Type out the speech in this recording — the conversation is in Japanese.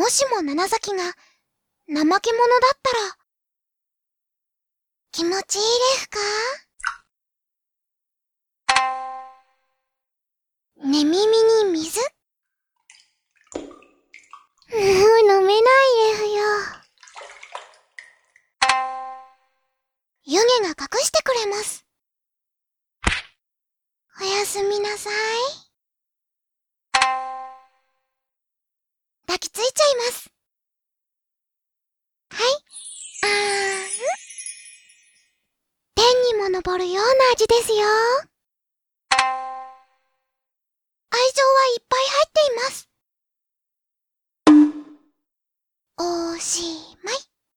もしも七崎が怠け者だったら、気持ちいいですか？寝耳に水？飲めないですよ。湯気が隠してくれます。おやすみなさい。抱きついちゃいます。はい。天にも昇るような味ですよ。愛情はいっぱい入っています。おしまい。